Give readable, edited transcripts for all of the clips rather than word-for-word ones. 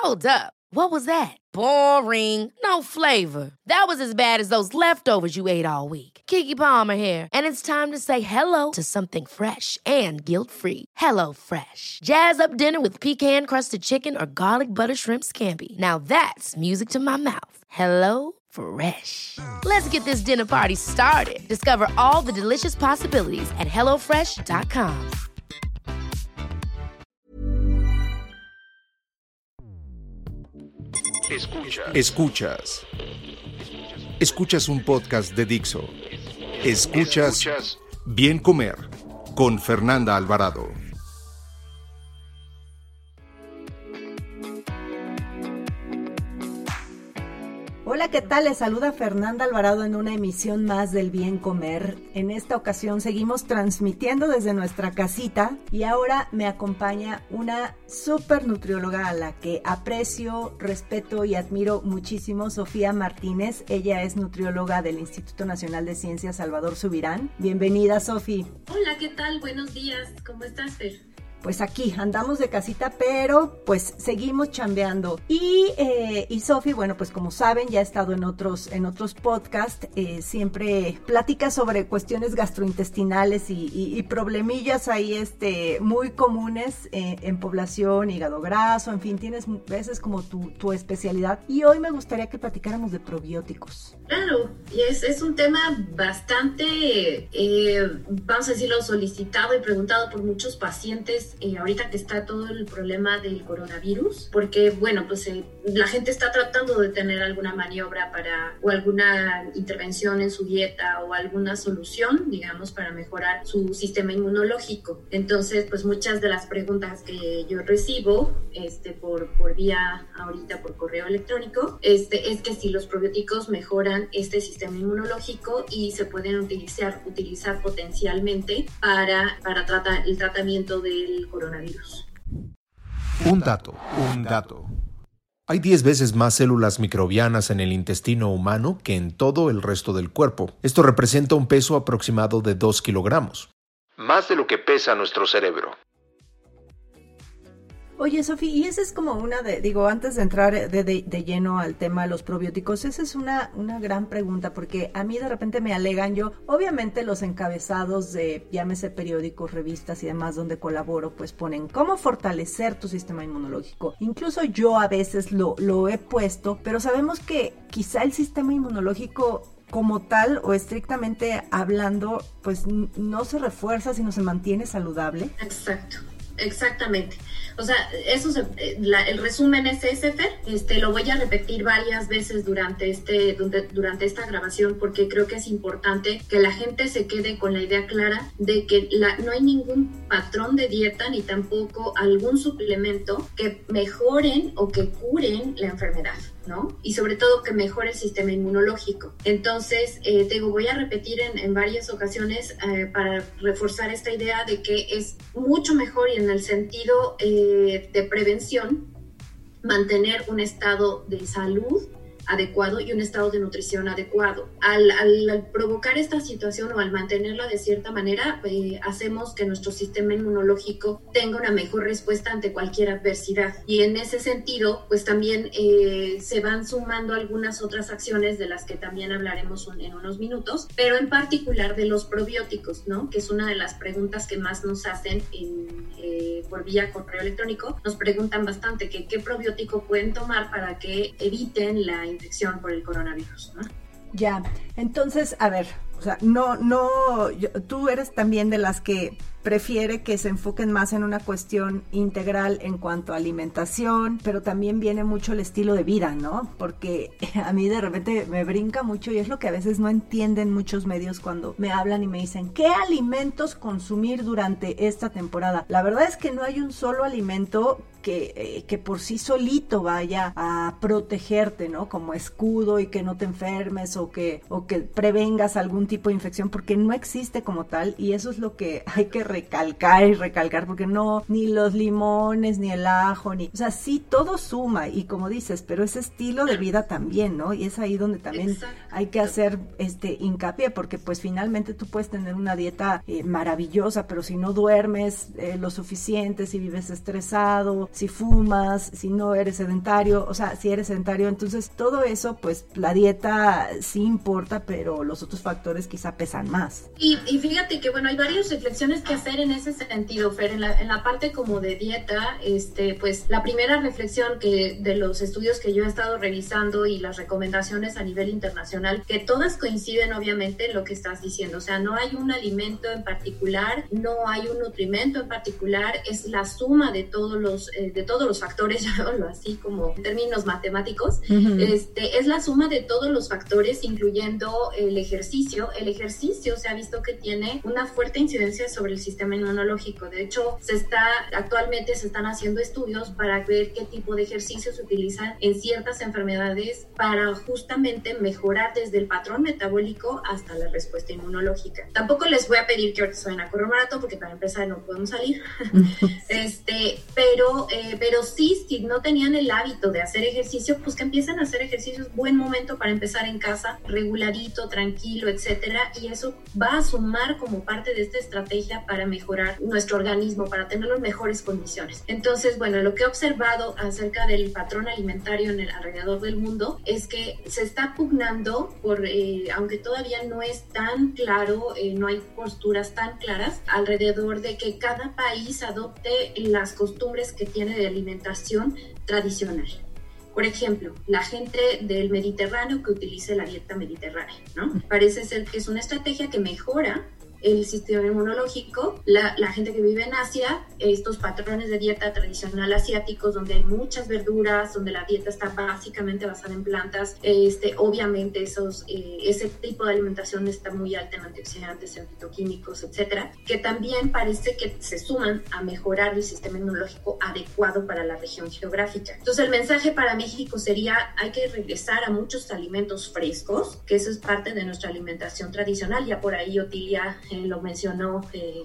Hold up. What was that? Boring. No flavor. That was as bad as those leftovers you ate all week. Keke Palmer here, and it's time to say hello to something fresh and guilt-free. Hello Fresh. Jazz up dinner with pecan-crusted chicken or garlic butter shrimp scampi. Now that's music to my mouth. Hello Fresh. Let's get this dinner party started. Discover all the delicious possibilities at hellofresh.com. Escuchas un podcast de Dixo. Escuchas Bien Comer con Fernanda Alvarado. Hola, ¿qué tal? Les saluda Fernanda Alvarado en una emisión más del Bien Comer. En esta ocasión seguimos transmitiendo desde nuestra casita y ahora me acompaña una súper nutrióloga a la que aprecio, respeto y admiro muchísimo, Sofía Martínez. Ella es nutrióloga del Instituto Nacional de Ciencias Salvador Subirán. Bienvenida, Sofi. Hola, ¿qué tal? Buenos días. ¿Cómo estás, Fer? Pues aquí andamos de casita, pero pues seguimos chambeando. Y Sofi, bueno, pues como saben, ya ha estado en otros podcasts, siempre platica sobre cuestiones gastrointestinales y problemillas ahí muy comunes en población, hígado graso, en fin, tienes veces como tu especialidad. Y hoy me gustaría que platicáramos de probióticos. Claro, y es un tema bastante, vamos a decirlo, solicitado y preguntado por muchos pacientes. Ahorita que está todo el problema del coronavirus, porque bueno, pues la gente está tratando de tener alguna maniobra o alguna intervención en su dieta o alguna solución, digamos, para mejorar su sistema inmunológico. Entonces, pues muchas de las preguntas que yo recibo por vía ahorita por correo electrónico es que si los probióticos mejoran este sistema inmunológico y se pueden utilizar potencialmente para el tratamiento del coronavirus. Un dato. Hay 10 veces más células microbianas en el intestino humano que en todo el resto del cuerpo. Esto representa un peso aproximado de 2 kilogramos. Más de lo que pesa nuestro cerebro. Oye, Sofi, y esa es como antes de entrar de lleno al tema de los probióticos, esa es una gran pregunta, porque a mí de repente me alegan, obviamente los encabezados de, llámese periódicos, revistas y demás donde colaboro, pues ponen cómo fortalecer tu sistema inmunológico. Incluso yo a veces lo he puesto, pero sabemos que quizá el sistema inmunológico como tal o estrictamente hablando, pues no se refuerza, sino se mantiene saludable. Exactamente. O sea, el resumen es ese, Fer. Lo voy a repetir varias veces durante esta grabación, porque creo que es importante que la gente se quede con la idea clara de que no hay ningún patrón de dieta ni tampoco algún suplemento que mejoren o que curen la enfermedad, ¿no? Y sobre todo que mejore el sistema inmunológico. Entonces, voy a repetir en varias ocasiones para reforzar esta idea de que es mucho mejor y en el sentido de prevención mantener un estado de salud adecuado y un estado de nutrición adecuado. Al provocar esta situación o al mantenerla de cierta manera, hacemos que nuestro sistema inmunológico tenga una mejor respuesta ante cualquier adversidad. Y en ese sentido, pues también se van sumando algunas otras acciones de las que también hablaremos en unos minutos, pero en particular de los probióticos, ¿no? Que es una de las preguntas que más nos hacen por vía correo electrónico. Nos preguntan bastante que qué probiótico pueden tomar para que eviten la infección por el coronavirus, ¿no? Ya, entonces, a ver, o sea, tú eres también de las que prefiere que se enfoquen más en una cuestión integral en cuanto a alimentación, pero también viene mucho el estilo de vida, ¿no? Porque a mí de repente me brinca mucho y es lo que a veces no entienden muchos medios cuando me hablan y me dicen ¿qué alimentos consumir durante esta temporada? La verdad es que no hay un solo alimento que por sí solito vaya a protegerte, ¿no? Como escudo y que no te enfermes o que prevengas algún tipo de infección, porque no existe como tal, y eso es lo que hay que recalcar y recalcar, porque no, ni los limones, ni el ajo, o sea, sí, todo suma, y como dices, pero ese estilo de vida también, ¿no? Y es ahí donde también hay que hacer hincapié, porque pues finalmente tú puedes tener una dieta maravillosa, pero si no duermes lo suficiente, si vives estresado, si fumas, si no eres sedentario, o sea, si eres sedentario, entonces todo eso, pues la dieta sí importa, pero los otros factores quizá pesan más. Y fíjate que, bueno, hay varias reflexiones que hacer en ese sentido, Fer, en la parte como de dieta, pues la primera reflexión que de los estudios que yo he estado revisando y las recomendaciones a nivel internacional, que todas coinciden obviamente en lo que estás diciendo, o sea, no hay un alimento en particular, no hay un nutrimento en particular, es la suma de todos los factores, llamémoslo así como en términos matemáticos, es la suma de todos los factores, incluyendo el ejercicio. El ejercicio se ha visto que tiene una fuerte incidencia sobre el sistema inmunológico. De hecho, actualmente se están haciendo estudios para ver qué tipo de ejercicios se utilizan en ciertas enfermedades para justamente mejorar desde el patrón metabólico hasta la respuesta inmunológica. Tampoco les voy a pedir que ahorita se vayan a correr maratón, porque para empezar no podemos salir. Pero sí, si no tenían el hábito de hacer ejercicio, pues que empiecen a hacer ejercicios. Buen momento para empezar en casa, regularito, tranquilo, etcétera, y eso va a sumar como parte de esta estrategia para mejorar nuestro organismo, para tener las mejores condiciones. Entonces, bueno, lo que he observado acerca del patrón alimentario alrededor del mundo es que se está pugnando por, aunque todavía no es tan claro, no hay posturas tan claras alrededor de que cada país adopte las costumbres que tiene de alimentación tradicional. Por ejemplo, la gente del Mediterráneo que utilice la dieta mediterránea, ¿no? Parece ser que es una estrategia que mejora el sistema inmunológico. La gente que vive en Asia, estos patrones de dieta tradicional asiáticos, donde hay muchas verduras, donde la dieta está básicamente basada en plantas, obviamente ese tipo de alimentación está muy alta en antioxidantes, en fitoquímicos, etcétera, que también parece que se suman a mejorar el sistema inmunológico adecuado para la región geográfica. Entonces, el mensaje para México sería: hay que regresar a muchos alimentos frescos, que eso es parte de nuestra alimentación tradicional. Ya por ahí Otilia lo mencionó,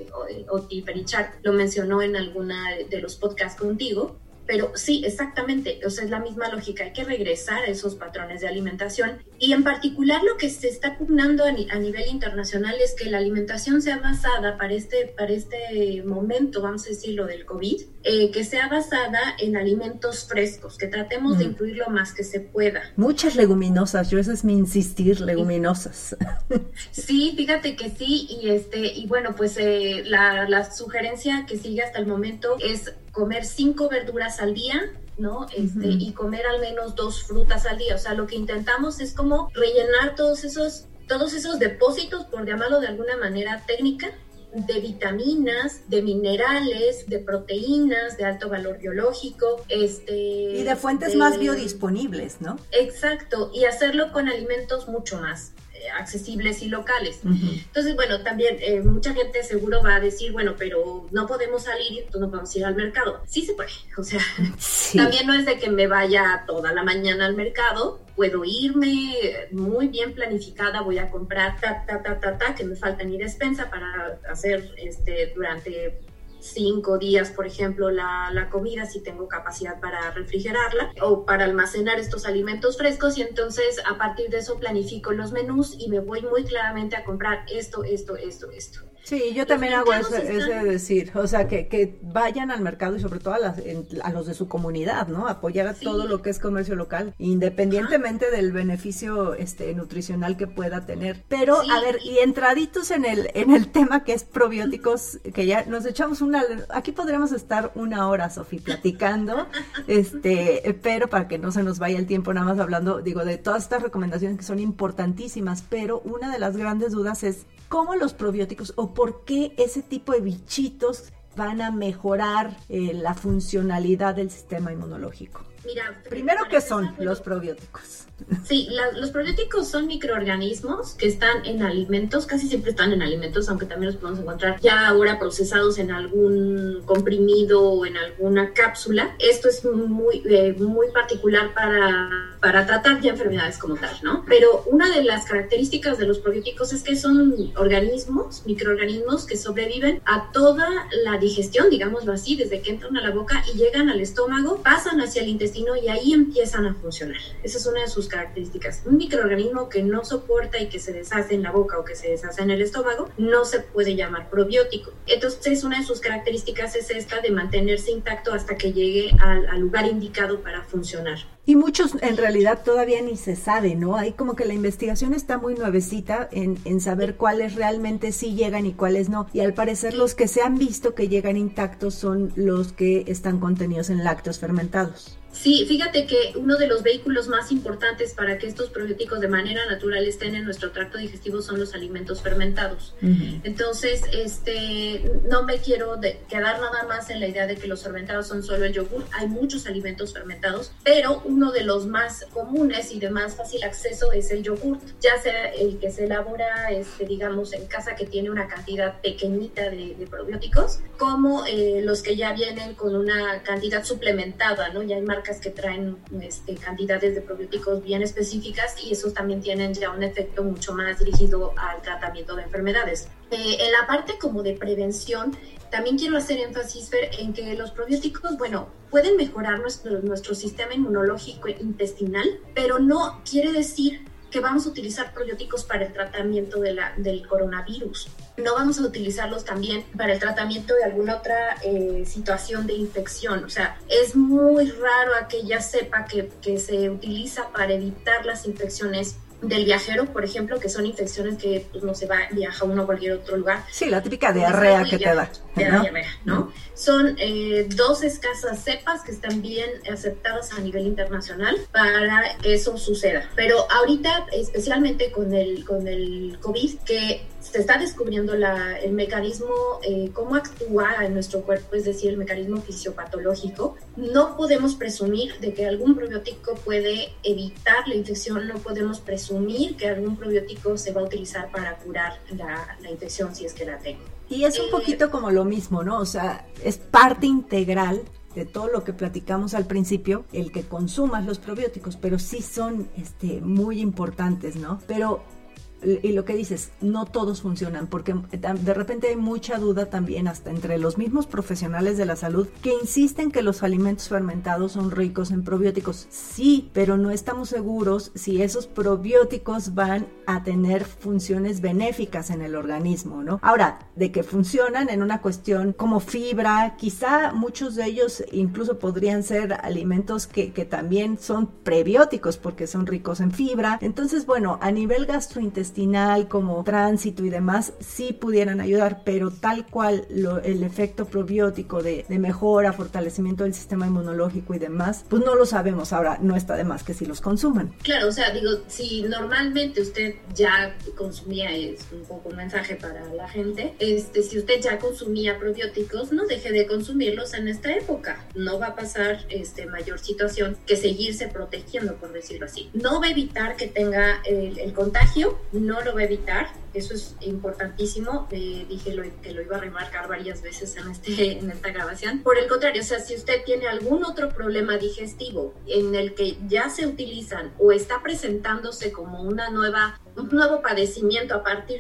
Oti Perichar lo mencionó en alguna de los podcasts contigo, pero sí, exactamente, o sea, es la misma lógica, hay que regresar a esos patrones de alimentación, y en particular lo que se está pugnando a nivel internacional es que la alimentación sea basada para este momento, vamos a decirlo, del COVID, que sea basada en alimentos frescos, que tratemos de incluir lo más que se pueda. Muchas leguminosas, yo eso es mi insistir, leguminosas. Sí, fíjate que sí, y bueno, pues la sugerencia que sigue hasta el momento es comer 5 verduras al día, ¿no? Y comer al menos 2 frutas al día. O sea, lo que intentamos es como rellenar todos esos depósitos, por llamarlo de alguna manera técnica, de vitaminas, de minerales, de proteínas de alto valor biológico, y de fuentes más biodisponibles, ¿no? Exacto, y hacerlo con alimentos mucho más accesibles y locales. Entonces, bueno, también mucha gente seguro va a decir, bueno, pero no podemos salir, entonces no podemos ir al mercado. Sí se puede, o sea, sí. También no es de que me vaya toda la mañana al mercado, puedo irme muy bien planificada, voy a comprar que me falta mi despensa para hacer durante 5 días, por ejemplo, la comida, si tengo capacidad para refrigerarla o para almacenar estos alimentos frescos, y entonces a partir de eso planifico los menús y me voy muy claramente a comprar esto. Sí, yo también hago ese decir, o sea, que vayan al mercado y sobre todo a los de su comunidad, ¿no? Apoyar a todo lo que es comercio local, independientemente del beneficio nutricional que pueda tener. Pero, a ver, y entraditos en el tema que es probióticos, que ya nos echamos aquí podríamos estar 1 hora, Sofi, platicando, pero para que no se nos vaya el tiempo nada más hablando, digo, de todas estas recomendaciones que son importantísimas, pero una de las grandes dudas es cómo los probióticos o por qué ese tipo de bichitos van a mejorar la funcionalidad del sistema inmunológico. Mira, primero, ¿qué son los probióticos? Sí, los probióticos son microorganismos que están en alimentos, casi siempre están en alimentos, aunque también los podemos encontrar ya ahora procesados en algún comprimido o en alguna cápsula. Esto es muy particular para tratar ya enfermedades como tal, ¿no? Pero una de las características de los probióticos es que son microorganismos que sobreviven a toda la digestión, digámoslo así, desde que entran a la boca y llegan al estómago, pasan hacia el intestino y ahí empiezan a funcionar. Esa es una de sus características. Un microorganismo que no soporta y que se deshace en la boca o que se deshace en el estómago no se puede llamar probiótico. Entonces, una de sus características es esta de mantenerse intacto hasta que llegue al lugar indicado para funcionar. Y muchos en realidad todavía ni se sabe, ¿no? Ahí como que la investigación está muy nuevecita en saber cuáles realmente sí llegan y cuáles no. Y al parecer los que se han visto que llegan intactos son los que están contenidos en lácteos fermentados. Sí, fíjate que uno de los vehículos más importantes para que estos probióticos de manera natural estén en nuestro tracto digestivo son los alimentos fermentados. Uh-huh. Entonces, no me quiero quedar nada más en la idea de que los fermentados son solo el yogur. Hay muchos alimentos fermentados, pero uno de los más comunes y de más fácil acceso es el yogur, ya sea el que se elabora, digamos, en casa, que tiene una cantidad pequeñita de probióticos, como los que ya vienen con una cantidad suplementada, ¿no? Ya hay marcas que traen cantidades de probióticos bien específicas y esos también tienen ya un efecto mucho más dirigido al tratamiento de enfermedades. En la parte como de prevención, también quiero hacer énfasis, Fer, en que los probióticos, pueden mejorar nuestro sistema inmunológico intestinal, pero no quiere decir que vamos a utilizar probióticos para el tratamiento del coronavirus. No vamos a utilizarlos también para el tratamiento de alguna otra situación de infección. O sea, es muy raro aquella cepa que se utiliza para evitar las infecciones del viajero, por ejemplo, que son infecciones que no se viaja uno a cualquier otro lugar. Sí, la típica diarrea que te da. Diarrea, ¿no? Son 2 escasas cepas que están bien aceptadas a nivel internacional para que eso suceda. Pero ahorita, especialmente con el COVID, que se está descubriendo el mecanismo, cómo actúa en nuestro cuerpo, es decir, el mecanismo fisiopatológico, no podemos presumir de que algún probiótico puede evitar la infección, no podemos presumir que algún probiótico se va a utilizar para curar la infección si es que la tengo. Y es un poquito como lo mismo, ¿no? O sea, es parte integral de todo lo que platicamos al principio, el que consumas los probióticos, pero sí son muy importantes, ¿no? Pero y lo que dices, no todos funcionan, porque de repente hay mucha duda también hasta entre los mismos profesionales de la salud que insisten que los alimentos fermentados son ricos en probióticos. Sí, pero no estamos seguros si esos probióticos van a tener funciones benéficas en el organismo, ¿no? Ahora, de que funcionan en una cuestión como fibra, quizá muchos de ellos incluso podrían ser alimentos que también son prebióticos porque son ricos en fibra. Entonces, a nivel gastrointestinal, como tránsito y demás, sí pudieran ayudar, pero tal cual el efecto probiótico de mejora, fortalecimiento del sistema inmunológico y demás, pues no lo sabemos. Ahora, no está de más que si los consuman. Claro, o sea, si normalmente usted ya consumía, es un poco un mensaje para la gente, si usted ya consumía probióticos, no deje de consumirlos en esta época. No va a pasar mayor situación que seguirse protegiendo, por decirlo así. No va a evitar que tenga el contagio, no lo va a evitar, eso es importantísimo. Dije que lo iba a remarcar varias veces en esta grabación. Por el contrario, o sea, si usted tiene algún otro problema digestivo en el que ya se utilizan o está presentándose como un nuevo padecimiento a partir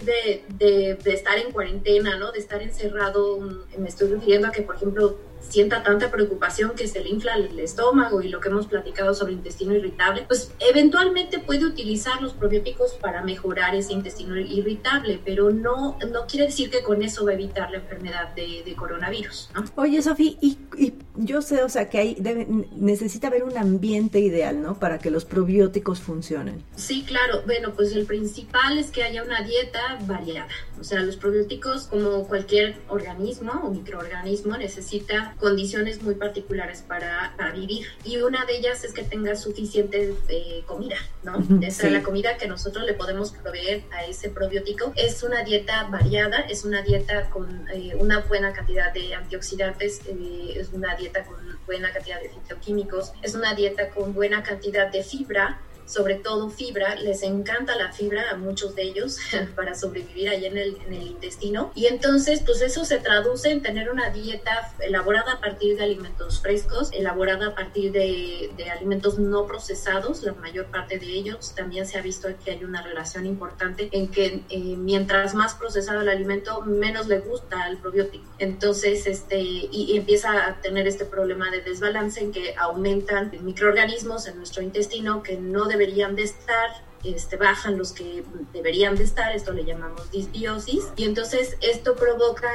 de estar en cuarentena, ¿no? De estar encerrado, me estoy refiriendo a que, por ejemplo, sienta tanta preocupación que se le infla el estómago y lo que hemos platicado sobre intestino irritable, pues eventualmente puede utilizar los probióticos para mejorar ese intestino irritable, pero no quiere decir que con eso va a evitar la enfermedad de coronavirus, ¿no? Oye, Sofi, y yo sé, o sea, que necesita haber un ambiente ideal, ¿no? Para que los probióticos funcionen. Sí, claro. Bueno, pues el principal es que haya una dieta variada. O sea, los probióticos, como cualquier organismo o microorganismo, necesita condiciones muy particulares para vivir. Y una de ellas es que tengas suficiente comida, ¿no? Esa es la comida que nosotros le podemos proveer a ese probiótico. Es una dieta variada, es una dieta con una buena cantidad de antioxidantes, es una dieta con buena cantidad de fitoquímicos, es una dieta con buena cantidad de fibra, sobre todo fibra. Les encanta la fibra a muchos de ellos para sobrevivir ahí en el intestino, y entonces pues eso se traduce en tener una dieta elaborada a partir de alimentos frescos, elaborada a partir de alimentos no procesados, la mayor parte de ellos. También se ha visto que hay una relación importante en que mientras más procesado el alimento, menos le gusta al probiótico. Entonces y empieza a tener este problema de desbalance en que aumentan microorganismos en nuestro intestino que no deberían de estar, bajan los que deberían de estar. Esto le llamamos disbiosis, y entonces esto provoca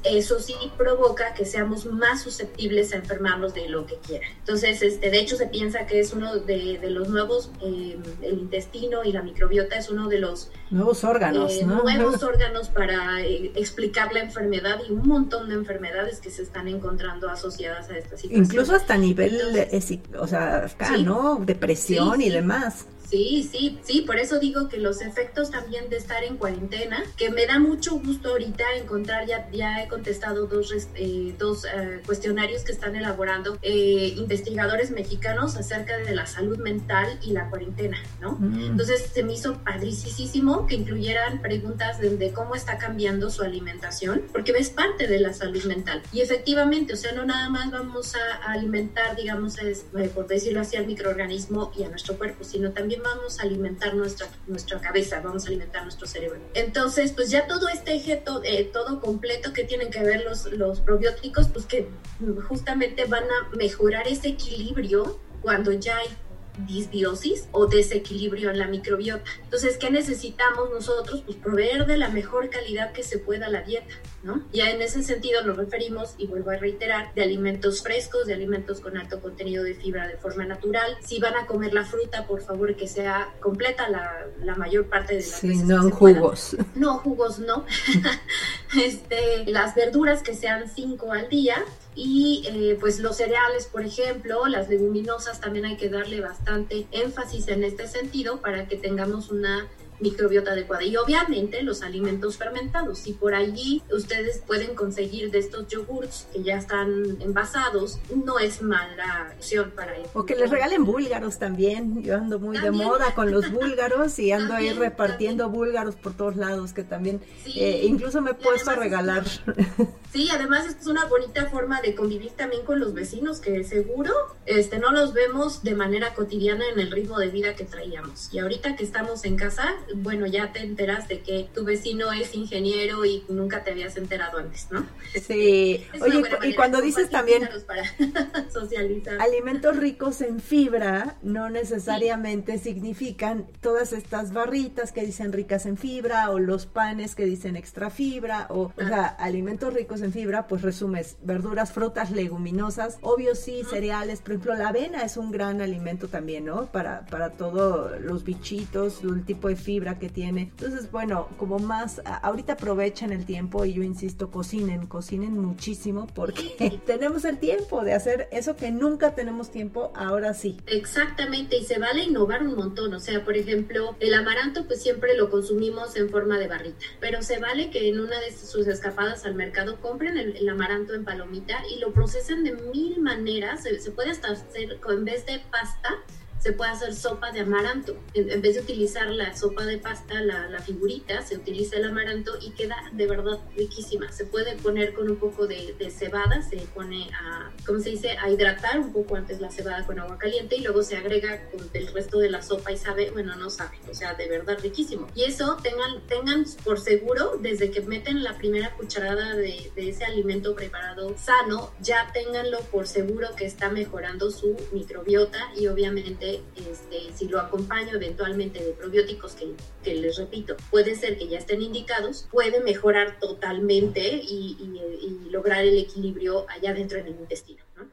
que seamos más susceptibles a enfermarnos de lo que quiera. Entonces, de hecho se piensa que es uno de los nuevos, el intestino y la microbiota es uno de los nuevos órganos, ¿no? Nuevos órganos para explicar la enfermedad y un montón de enfermedades que se están encontrando asociadas a esta situación. Incluso hasta nivel, ¿no? Depresión y demás. Sí, por eso digo que los efectos también de estar en cuarentena, que me da mucho gusto ahorita encontrar, ya he contestado dos cuestionarios que están elaborando investigadores mexicanos acerca de la salud mental y la cuarentena, ¿no? Entonces se me hizo padricísimo que incluyeran preguntas de cómo está cambiando su alimentación, porque es parte de la salud mental. Y efectivamente, o sea, no nada más vamos a alimentar, digamos, por decirlo así, al microorganismo y a nuestro cuerpo, sino también vamos a alimentar nuestra cabeza, vamos a alimentar nuestro cerebro. Entonces, pues ya todo este eje todo completo que tienen que ver los probióticos, pues que justamente van a mejorar ese equilibrio cuando ya hay disbiosis o desequilibrio en la microbiota. Entonces, ¿qué necesitamos nosotros? Pues proveer de la mejor calidad que se pueda la dieta, ¿no? Ya en ese sentido nos referimos, y vuelvo a reiterar, de alimentos frescos, de alimentos con alto contenido de fibra de forma natural. Si van a comer la fruta, por favor que sea completa la mayor parte de las veces. No en jugos. No, jugos no. Las verduras que sean 5 al día. Y pues los cereales, por ejemplo, las leguminosas, también hay que darle bastante énfasis en este sentido para que tengamos una microbiota adecuada. Y obviamente los alimentos fermentados. Si por allí ustedes pueden conseguir de estos yogurts que ya están envasados, no es mala opción para ellos. O que les regalen búlgaros también. Yo ando muy de moda con los búlgaros y ando ahí repartiendo búlgaros por todos lados, que también incluso me he puesto a regalar. Sí, además es una bonita forma de convivir también con los vecinos, que seguro no los vemos de manera cotidiana en el ritmo de vida que traíamos. Y ahorita que estamos en casa, bueno, ya te enteras de que tu vecino es ingeniero y nunca te habías enterado antes, ¿no? Sí. Oye, y cuando dices también para socializar. Alimentos ricos en fibra, no necesariamente significan todas estas barritas que dicen ricas en fibra, o los panes que dicen extra fibra, o sea, alimentos ricos en fibra, pues resumes verduras, frutas, leguminosas, obvio sí, cereales. Por ejemplo, la avena es un gran alimento también, ¿no? Para todos los bichitos, el tipo de fibra que tiene. Entonces, bueno, como más, ahorita aprovechen el tiempo, y yo insisto, cocinen muchísimo, porque tenemos el tiempo de hacer eso que nunca tenemos tiempo, ahora sí. Exactamente, y se vale innovar un montón. O sea, por ejemplo, el amaranto pues siempre lo consumimos en forma de barrita, pero se vale que en una de sus escapadas al mercado compren el amaranto en palomita y lo procesen de 1000 maneras. Se puede hasta hacer, en vez de pasta, se puede hacer sopa de amaranto. En vez de utilizar la sopa de pasta, la figurita, se utiliza el amaranto y queda de verdad riquísima. Se puede poner con un poco de cebada, se pone a hidratar un poco antes la cebada con agua caliente, y luego se agrega con el resto de la sopa y sabe, no sabe, o sea, de verdad riquísimo. Y eso tengan por seguro, desde que meten la primera cucharada de ese alimento preparado sano, ya ténganlo por seguro que está mejorando su microbiota. Y obviamente si lo acompaño eventualmente de probióticos que les repito, puede ser que ya estén indicados, puede mejorar totalmente y lograr el equilibrio allá dentro en el intestino, ¿no?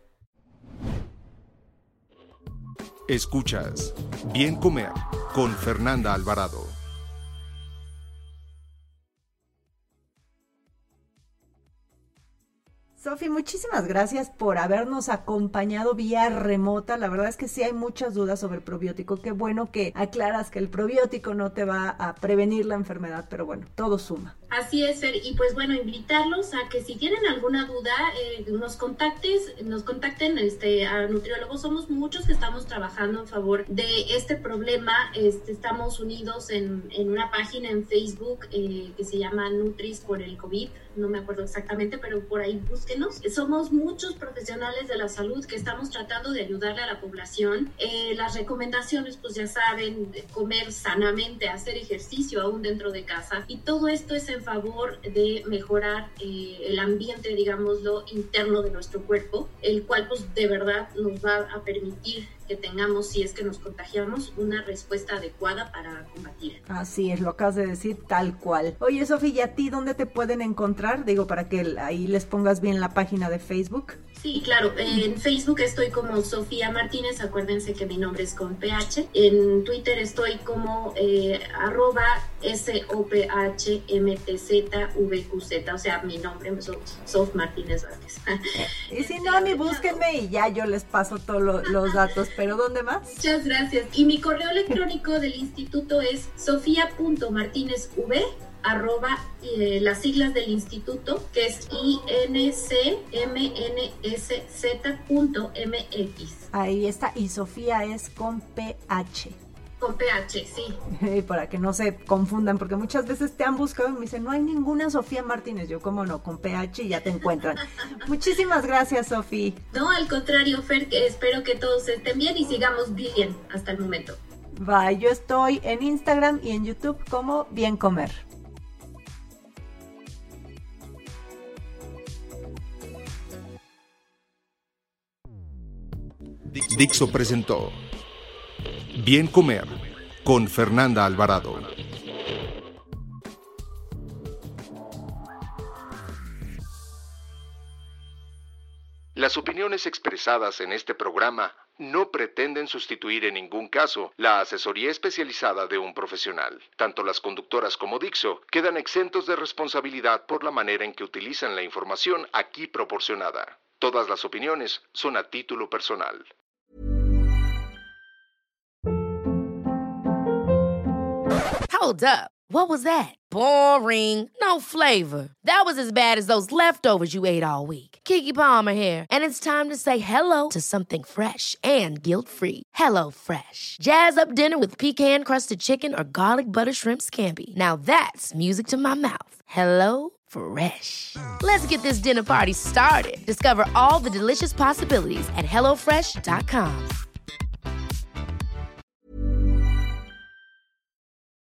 Escuchas Bien Comer con Fernanda Alvarado. Sofi, muchísimas gracias por habernos acompañado vía remota. La verdad es que sí hay muchas dudas sobre el probiótico. Qué bueno que aclaras que el probiótico no te va a prevenir la enfermedad, pero bueno, todo suma. Así es, Fer, y pues bueno, invitarlos a que si tienen alguna duda, nos contacten a nutriólogos. Somos muchos que estamos trabajando en favor de este problema. Estamos unidos en una página en Facebook que se llama Nutris por el COVID. No me acuerdo exactamente, pero por ahí búsquenos. Somos muchos profesionales de la salud que estamos tratando de ayudarle a la población. Las recomendaciones, pues ya saben, comer sanamente, hacer ejercicio aún dentro de casa, y todo esto es en favor de mejorar el ambiente, digámoslo, interno de nuestro cuerpo, el cual pues de verdad nos va a permitir que tengamos, si es que nos contagiamos, una respuesta adecuada para combatir. Así es, lo acabas de decir tal cual. Oye, Sofi, ¿y a ti dónde te pueden encontrar? Digo, para que ahí les pongas bien la página de Facebook. Sí, claro, en Facebook estoy como Sofía Martínez, acuérdense que mi nombre es con PH. En Twitter estoy como @SOPHMTZVQZ, o sea, mi nombre es Sof Martínez Vázquez. Y si no, ni búsquenme y ya yo les paso todos los datos, pero ¿dónde más? Muchas gracias. Y mi correo electrónico del instituto es sofia.martinezv las siglas del instituto, que es incmnsz.mx. Ahí está, y Sofía es con PH. Con PH, sí. Para que no se confundan, porque muchas veces te han buscado y me dicen, no hay ninguna Sofía Martínez. Yo, ¿cómo no? Con PH y ya te encuentran. Muchísimas gracias, Sofi. No, al contrario, Fer, que espero que todos estén bien y sigamos bien hasta el momento. Bye, yo estoy en Instagram y en YouTube como Bien Comer. Dixo presentó Bien Comer con Fernanda Alvarado. Las opiniones expresadas en este programa no pretenden sustituir en ningún caso la asesoría especializada de un profesional. Tanto las conductoras como Dixo quedan exentos de responsabilidad por la manera en que utilizan la información aquí proporcionada. Todas las opiniones son a título personal. Hold up. What was that? Boring. No flavor. That was as bad as those leftovers you ate all week. Keke Palmer here, and it's time to say hello to something fresh and guilt-free. Hello Fresh. Jazz up dinner with pecan-crusted chicken or garlic butter shrimp scampi. Now that's music to my mouth. Hello Fresh. Let's get this dinner party started. Discover all the delicious possibilities at HelloFresh.com.